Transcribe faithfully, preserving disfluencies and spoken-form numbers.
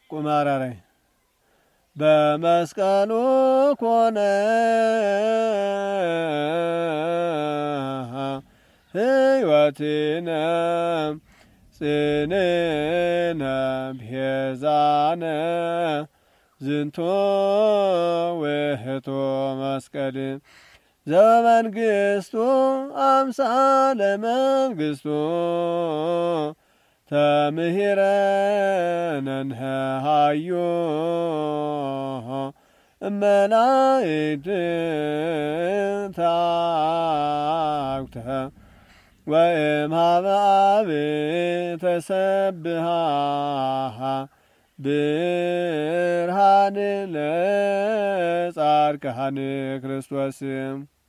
ቁማራራይ በመስቀሉ ኮነ ሕይወትነ ጽንዕነ ቤዛነ ዝንቶ ውህቶ መስቀል ዘመንግስቱ አምሳለ መንግስቱ ተምህረነ ሃዮ እመላእክት ታውክተ ወእምኀበ አብ ተሰብሃ ብርሃን ለጻድቃን ክርስቶስ